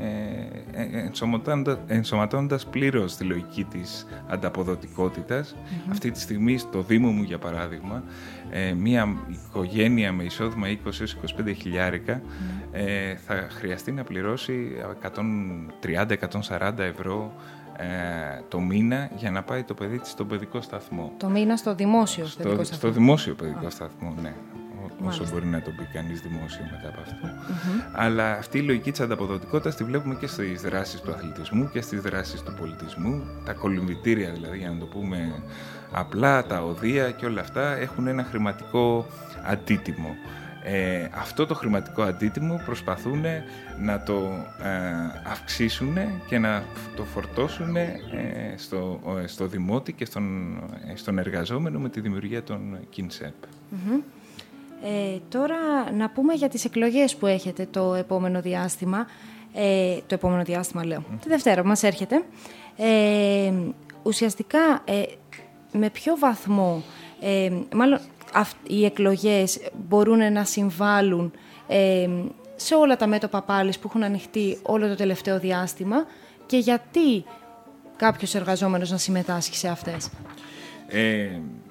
ε, ενσωματώνοντας, ενσωματώνοντας πλήρως τη λογική της ανταποδοτικότητας. Mm-hmm. Αυτή τη στιγμή στο Δήμο μου, για παράδειγμα, ε, μια οικογένεια με εισόδημα είκοσι έως είκοσι πέντε χιλιάρικα mm-hmm. ε, θα χρειαστεί να πληρώσει εκατόν τριάντα με εκατόν σαράντα ευρώ το μήνα για να πάει το παιδί της στον παιδικό σταθμό. Το μήνα στο δημόσιο στο, παιδικό σταθμό. Στο δημόσιο παιδικό ah. σταθμό, ναι. Μάλιστα. Όσο μπορεί να το πει κανείς δημόσιο μετά από αυτό. Mm-hmm. Αλλά αυτή η λογική της ανταποδοτικότητας τη βλέπουμε και στις δράσεις του αθλητισμού και στις δράσεις του πολιτισμού. Τα κολυμβητήρια δηλαδή, για να το πούμε απλά, τα οδεία και όλα αυτά έχουν ένα χρηματικό αντίτιμο. Ε, αυτό το χρηματικό αντίτιμο προσπαθούν να το ε, αυξήσουν και να το φορτώσουν ε, στο, ε, στο δημότη και στον, ε, στον εργαζόμενο με τη δημιουργία των ΚΙΝΣΕΠ. Mm-hmm. Ε, τώρα να πούμε για τις εκλογές που έχετε το επόμενο διάστημα. Ε, το επόμενο διάστημα λέω, mm. τη Δευτέρα που μας έρχεται. Ε, ουσιαστικά, ε, με ποιο βαθμό, ε, μάλλον οι εκλογές μπορούν να συμβάλλουν ε, σε όλα τα μέτωπα πάλης που έχουν ανοιχτεί όλο το τελευταίο διάστημα και γιατί κάποιος εργαζόμενος να συμμετάσχει σε αυτές. Ε,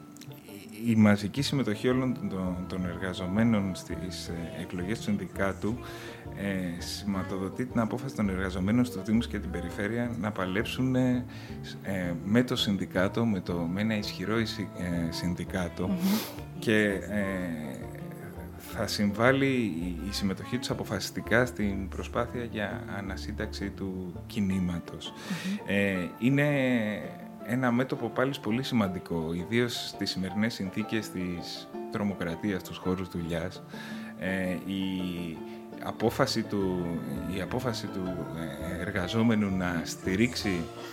η μαζική συμμετοχή όλων των, των εργαζομένων στις εκλογές του συνδικάτου ε, σηματοδοτεί την απόφαση των εργαζομένων στους Δήμους και την Περιφέρεια να παλέψουν ε, με το συνδικάτο, με, το, με ένα ισχυρό ε, συνδικάτο mm-hmm. και ε, θα συμβάλλει η, η συμμετοχή τους αποφασιστικά στην προσπάθεια για ανασύνταξη του κινήματος. Mm-hmm. Ε, είναι ένα μέτωπο πάλι πολύ σημαντικό, ιδίως στις σημερινές συνθήκες της τρομοκρατίας, στους χώρους δουλειάς. Ε, η, απόφαση του, η απόφαση του εργαζόμενου να στηρίξει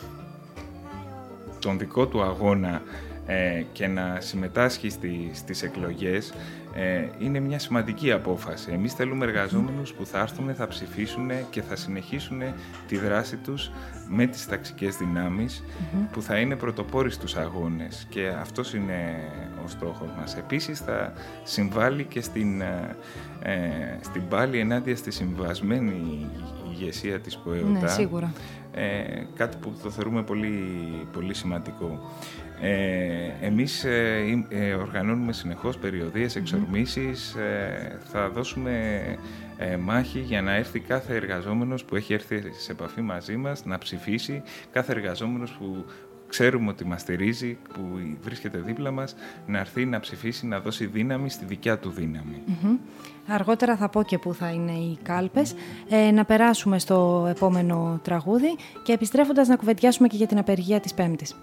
τον δικό του αγώνα ε, και να συμμετάσχει στη, στις εκλογές ε, είναι μια σημαντική απόφαση. Εμείς θέλουμε εργαζόμενους που θα έρθουν, θα ψηφίσουν και θα συνεχίσουν τη δράση τους με τις ταξικές δυνάμεις mm-hmm. που θα είναι πρωτοπόροι στους αγώνες και αυτός είναι ο στόχος μας. Επίσης θα συμβάλλει και στην, ε, στην πάλη ενάντια στη συμβασμένη ηγεσία της ΠΟΕΟΤΑ. Ναι, σίγουρα. Ε, κάτι που το θεωρούμε πολύ, πολύ σημαντικό. Ε, εμείς ε, ε, οργανώνουμε συνεχώς περιοδίες, εξορμήσεις, ε, θα δώσουμε ε, μάχη για να έρθει κάθε εργαζόμενος που έχει έρθει σε επαφή μαζί μας να ψηφίσει, κάθε εργαζόμενος που ξέρουμε ότι μας στηρίζει, που βρίσκεται δίπλα μας, να έρθει να ψηφίσει, να δώσει δύναμη στη δικιά του δύναμη. Mm-hmm. Αργότερα θα πω και πού θα είναι οι κάλπες. Ε, να περάσουμε στο επόμενο τραγούδι και επιστρέφοντας να κουβεντιάσουμε και για την απεργία της Πέμπτης.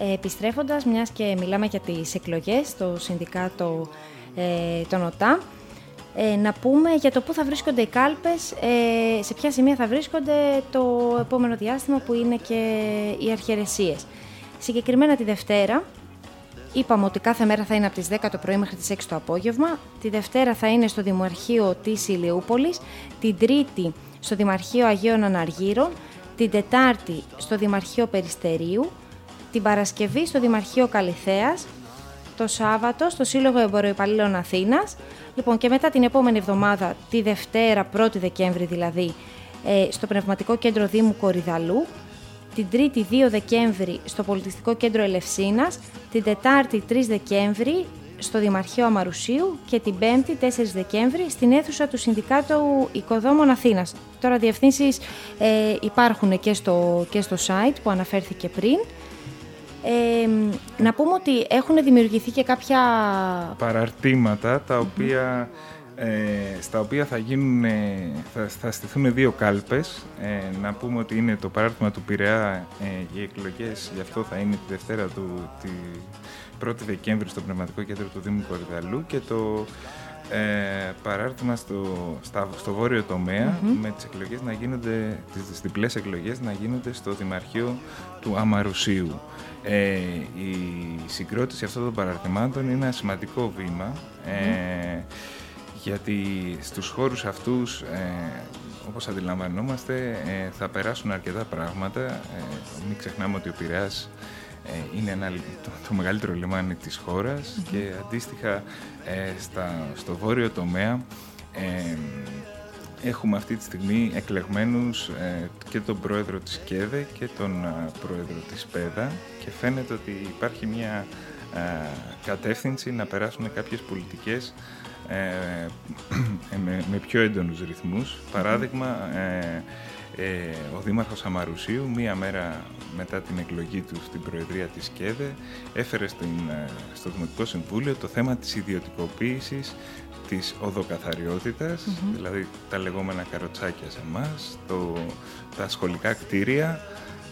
Ε, επιστρέφοντας, μιας και μιλάμε για τις εκλογές στο Συνδικάτο ε, των ΟΤΑ, ε, να πούμε για το πού θα βρίσκονται οι κάλπες, ε, σε ποια σημεία θα βρίσκονται το επόμενο διάστημα που είναι και οι αρχιερεσίες. Συγκεκριμένα τη Δευτέρα, είπαμε ότι κάθε μέρα θα είναι από τις δέκα το πρωί μέχρι τις έξι το απόγευμα. Τη Δευτέρα θα είναι στο Δημαρχείο της Ηλιούπολης, την Τρίτη στο Δημαρχείο Αγίων Αναργύρων, την Τετάρτη στο Δημαρχείο Περιστερίου, την Παρασκευή στο Δημαρχείο Καλιθέας, το Σάββατο στο Σύλλογο Εμποροϊπαλλήλων Αθήνας. Λοιπόν, και μετά την επόμενη εβδομάδα, τη Δευτέρα, πρώτη Δεκέμβρη δηλαδή, στο Πνευματικό Κέντρο Δήμου Κορυδαλού, την Τρίτη δύο Δεκέμβρη στο Πολιτιστικό Κέντρο Ελευσίνας, την Τετάρτη τρεις Δεκέμβρη στο Δημαρχείο Αμαρουσίου και την Πέμπτη τέσσερις Δεκέμβρη στην αίθουσα του Συνδικάτου Οικοδόμων Αθήνας. Τώρα διευθύνσεις ε, υπάρχουν και στο, και στο site που αναφέρθηκε πριν. Ε, να πούμε ότι έχουν δημιουργηθεί και κάποια παραρτήματα τα οποία, ε, στα οποία θα, γίνουν, θα, θα στηθούν δύο κάλπες. Ε, να πούμε ότι είναι το παράρτημα του Πειραιά, ε, οι εκλογές, γι' αυτό θα είναι τη Δευτέρα του τη πρώτη Δεκέμβρη στο Πνευματικό Κέντρο του Δήμου Κορυδαλού, και το ε, παράρτημα στο, στα, στο βόρειο τομέα, mm-hmm. με τις εκλογές να γίνονται, τις διπλές εκλογές να γίνονται στο Δημαρχείο του Αμαρουσίου. Ε, η συγκρότηση αυτών των παραρτημάτων είναι ένα σημαντικό βήμα, ε, mm. γιατί στους χώρους αυτούς, ε, όπως αντιλαμβανόμαστε, ε, θα περάσουν αρκετά πράγματα. Ε, μην ξεχνάμε ότι ο Πειραιάς ε, είναι ένα, το, το μεγαλύτερο λιμάνι της χώρας, mm-hmm. και αντίστοιχα ε, στα, στο βόρειο τομέα ε, έχουμε αυτή τη στιγμή εκλεγμένους ε, και τον πρόεδρο της ΚΕΔΕ και τον ε, πρόεδρο της ΠΕΔΑ, και φαίνεται ότι υπάρχει μια ε, κατεύθυνση να περάσουν κάποιες πολιτικές ε, με, με πιο έντονους ρυθμούς. Παράδειγμα, ε, ε, ο Δήμαρχος Αμαρουσίου, μία μέρα μετά την εκλογή του στην Προεδρία της ΚΕΔΕ, έφερε στην, στο Δημοτικό Συμβούλιο το θέμα της ιδιωτικοποίησης της οδοκαθαριότητας, mm-hmm. δηλαδή τα λεγόμενα καροτσάκια σε εμάς, το, τα σχολικά κτίρια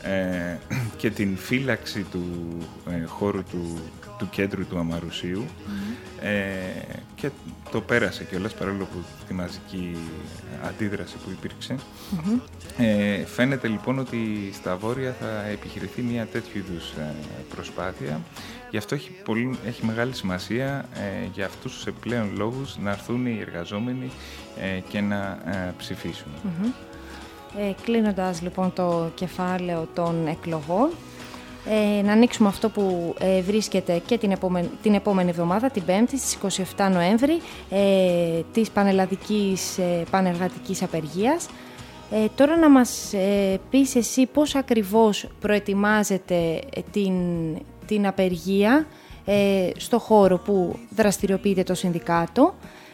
ε, και την φύλαξη του ε, χώρου του, του κέντρου του Αμαρουσίου, mm-hmm. ε, και το πέρασε κιόλας, παρόλο που τη μαζική αντίδραση που υπήρξε. Mm-hmm. Ε, φαίνεται λοιπόν ότι στα βόρεια θα επιχειρηθεί μια τέτοιου είδους ε, προσπάθεια. Γι' αυτό έχει, πολύ, έχει μεγάλη σημασία ε, για αυτούς τους επιπλέον λόγους να έρθουν οι εργαζόμενοι ε, και να ε, ψηφίσουν. Mm-hmm. Ε, κλείνοντας λοιπόν το κεφάλαιο των εκλογών, ε, να ανοίξουμε αυτό που ε, βρίσκεται και την επόμενη, την επόμενη εβδομάδα, την Πέμπτη, στις είκοσι επτά Νοέμβρη, ε, της Πανελλαδικής ε, Πανεργατικής Απεργίας. Ε, τώρα να μας ε, πεις εσύ πώς ακριβώς προετοιμάζετε την, την απεργία ε, στο χώρο που δραστηριοποιείται το Συνδικάτο,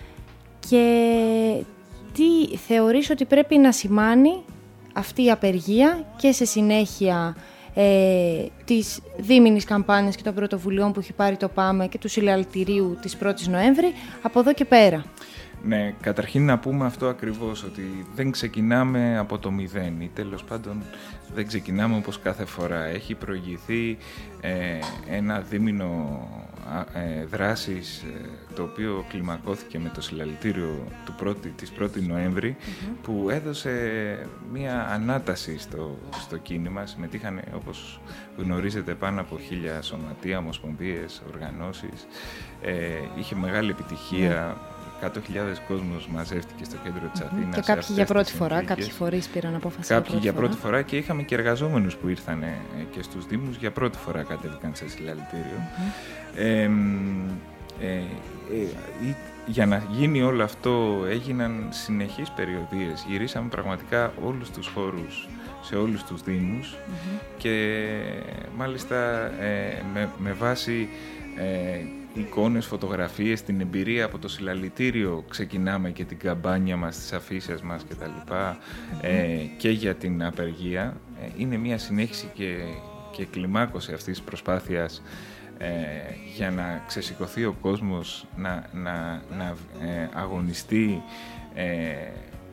και τι θεωρείς ότι πρέπει να σημάνει αυτή η απεργία και σε συνέχεια ε, της δίμηνης καμπάνιας και των πρωτοβουλειών που έχει πάρει το ΠΑΜΕ και του συλλαλητηρίου της πρώτης Νοέμβρη από εδώ και πέρα. Ναι, καταρχήν να πούμε αυτό ακριβώς, ότι δεν ξεκινάμε από το μηδέν, ή τέλος πάντων δεν ξεκινάμε όπως κάθε φορά. Έχει προηγηθεί ε, ένα δίμηνο ε, δράσης, ε, το οποίο κλιμακώθηκε με το συλλαλητήριο του πρώτη, της πρώτη Νοέμβρη, mm-hmm. που έδωσε μία ανάταση στο, στο κίνημα. Συμμετείχαν, όπως γνωρίζετε, πάνω από χίλια σωματεία, ομοσπονδίες, οργανώσεις. Ε, είχε μεγάλη επιτυχία. Mm. εκατό χιλιάδες κόσμος μαζεύτηκε στο κέντρο της Αθήνας. Και κάποιοι για πρώτη φορά, κάποιοι φορείς πήραν απόφαση. Κάποιοι για πρώτη, για πρώτη φορά. φορά και είχαμε και εργαζόμενους που ήρθαν και στους Δήμους για πρώτη φορά κατέβηκαν σε συλλαλητήριο. Mm-hmm. Ε, ε, ε, ε, για να γίνει όλο αυτό έγιναν συνεχείς περιοδίες. Γυρίσαμε πραγματικά όλους τους χώρους σε όλους τους Δήμους, mm-hmm. και μάλιστα ε, με, με βάση ε, εικόνες, φωτογραφίες, την εμπειρία από το συλλαλητήριο ξεκινάμε και την καμπάνια μας, τις αφίσες μας και τα λοιπά, mm-hmm. ε, και για την απεργία. Ε, είναι μια συνέχιση και, και κλιμάκωση αυτής της προσπάθειας ε, για να ξεσηκωθεί ο κόσμος, να, να, να ε, αγωνιστεί ε,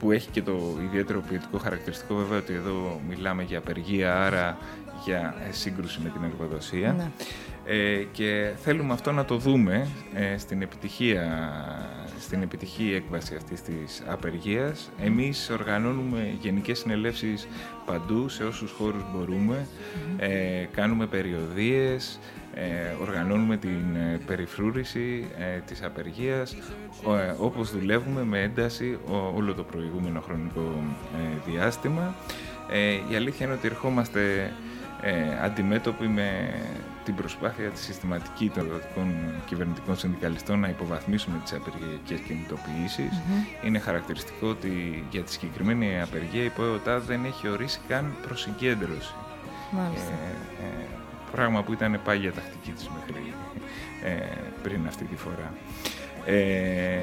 που έχει και το ιδιαίτερο ποιητικό χαρακτηριστικό βέβαια ότι εδώ μιλάμε για απεργία, άρα για σύγκρουση με την εργοδοσία. Ναι. Ε, και θέλουμε αυτό να το δούμε ε, στην επιτυχία, στην επιτυχή έκβαση αυτής της απεργίας. Εμείς οργανώνουμε γενικές συνελεύσεις παντού, σε όσους χώρους μπορούμε, mm-hmm. ε, κάνουμε περιοδίες, ε, οργανώνουμε την ε, περιφρούρηση ε, της απεργίας, ε, όπως δουλεύουμε με ένταση ό, όλο το προηγούμενο χρονικό ε, διάστημα. Ε, η αλήθεια είναι ότι ερχόμαστε ε, αντιμέτωποι με την προσπάθεια της συστηματική των εργατικών κυβερνητικών συνδικαλιστών να υποβαθμίσουμε τις απεργιακές κινητοποιήσεις. Mm-hmm. Είναι χαρακτηριστικό ότι για τη συγκεκριμένη απεργία η ΠΟΕΟΤΑ δεν έχει ορίσει καν προσυγκέντρωση. Μάλιστα. Ε, ε, πράγμα που ήταν πάγια τακτική της μέχρι ε, πριν αυτή τη φορά. Ε,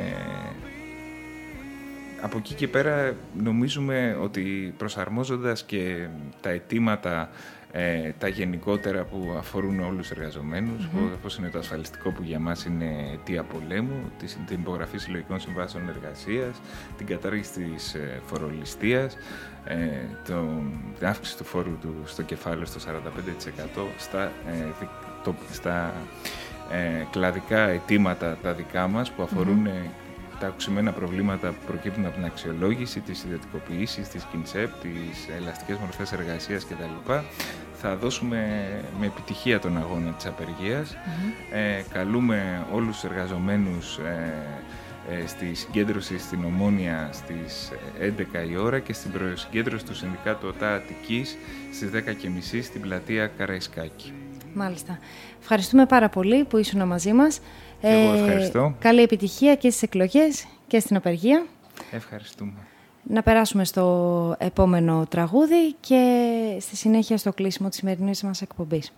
από εκεί και πέρα νομίζουμε ότι προσαρμόζοντας και τα αιτήματα Ε, τα γενικότερα που αφορούν όλους τους εργαζομένους, mm-hmm. όπως είναι το ασφαλιστικό που για μας είναι αιτία πολέμου, την υπογραφή συλλογικών συμβάσεων εργασίας, την κατάργηση της ε, φορολιστίας, ε, το, την αύξηση του φόρου του στο κεφάλαιο στο σαράντα πέντε τοις εκατό, στα, ε, το, στα ε, κλαδικά αιτήματα τα δικά μας που αφορούν mm-hmm. τα οξυμένα προβλήματα που προκύπτουν από την αξιολόγηση, τις ιδιωτικοποιήσεις, τις κινσέπ, τις ελαστικές μορφές εργασίας κτλ. Θα δώσουμε με επιτυχία τον αγώνα της απεργίας. Mm-hmm. Ε, καλούμε όλους τους εργαζομένους ε, ε, στη συγκέντρωση στην Ομόνια στις έντεκα η ώρα και στην προσυγκέντρωση του Συνδικάτου ΟΤΑ Αττικής στις δέκα και μισή στην πλατεία Καραϊσκάκη. Μάλιστα. Ευχαριστούμε πάρα πολύ που ήσουν μαζί μας. Και εγώ ευχαριστώ. Ε, καλή επιτυχία και στις εκλογές και στην απεργία. Ευχαριστούμε. Να περάσουμε στο επόμενο τραγούδι και στη συνέχεια στο κλείσιμο της σημερινής μας εκπομπής.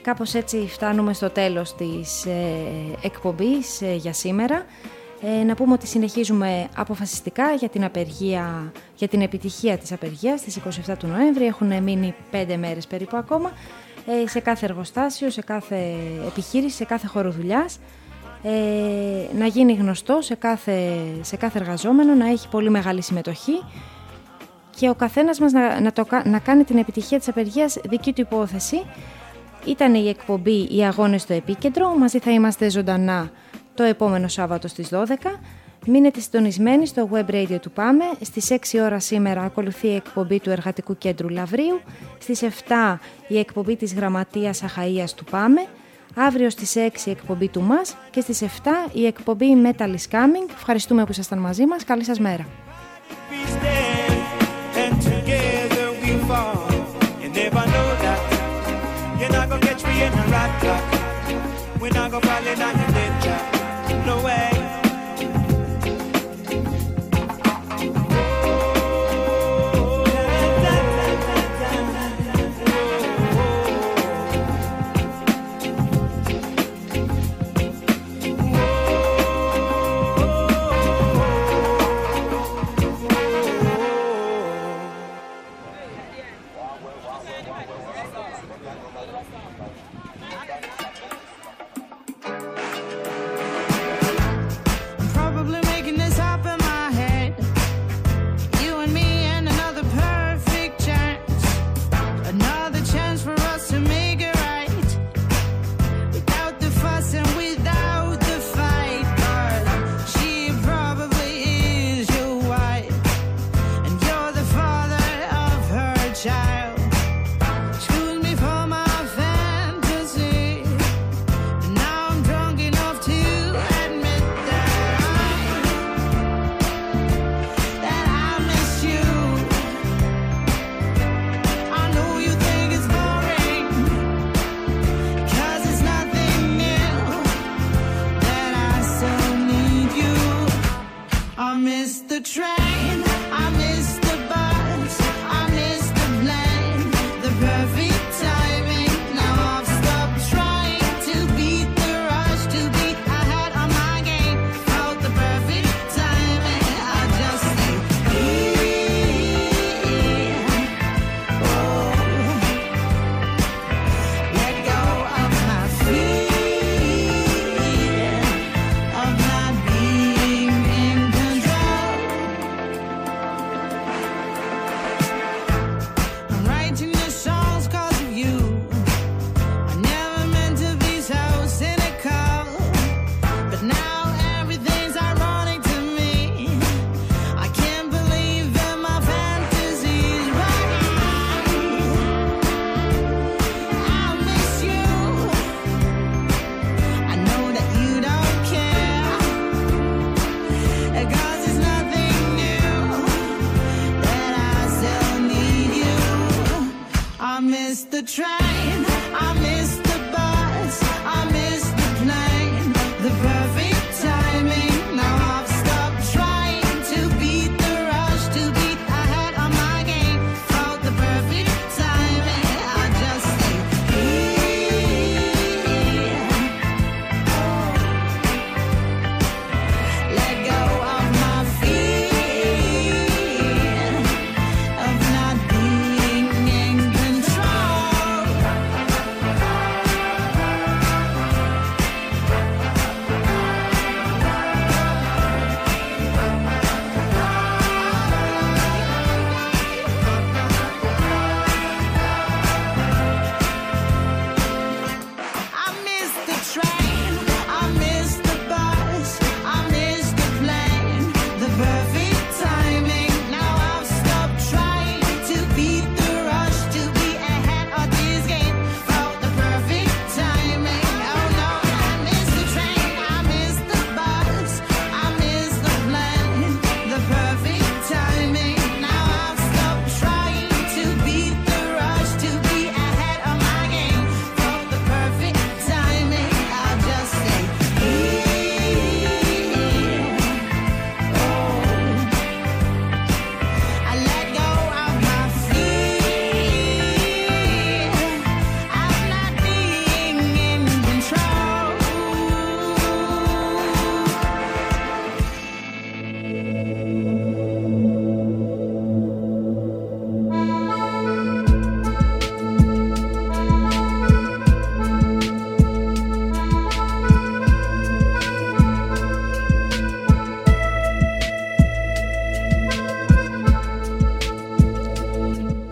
κάπως έτσι φτάνουμε στο τέλος της ε, εκπομπής ε, για σήμερα. Ε, να πούμε ότι συνεχίζουμε αποφασιστικά για την απεργία, για την επιτυχία της απεργίας στις είκοσι επτά του Νοέμβρη. Έχουν μείνει πέντε μέρες περίπου ακόμα, ε, σε κάθε εργοστάσιο, σε κάθε επιχείρηση, σε κάθε χώρο δουλειάς. Ε, να γίνει γνωστό σε κάθε, σε κάθε εργαζόμενο, να έχει πολύ μεγάλη συμμετοχή και ο καθένας μας να, να, το, να κάνει την επιτυχία της απεργίας δική του υπόθεση. Ήταν η εκπομπή «Οι Αγώνες στο Επίκεντρο». Μαζί θα είμαστε ζωντανά το επόμενο Σάββατο στις δώδεκα. Μείνετε συντονισμένοι στο web radio του ΠΑΜΕ. Στις έξι ώρα σήμερα ακολουθεί η εκπομπή του Εργατικού Κέντρου Λαβρίου. Στις επτά η εκπομπή της Γραμματείας Αχαΐας του ΠΑΜΕ. Αύριο στις έξι η εκπομπή του ΜΑΣ και στις επτά η εκπομπή Metal is Coming. Ευχαριστούμε που ήσασταν μαζί μας. Καλή σας μέρα. The train, I miss the bus, I miss the plane, the perfect timing. Now I've stopped trying to beat the rush, to beat ahead on my game. Found the perfect timing. I just stay here. Let go of my fear of not being in control.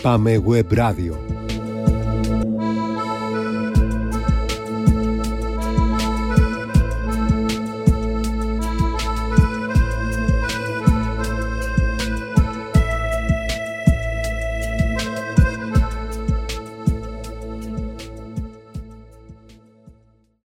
Πάμε Web Radio.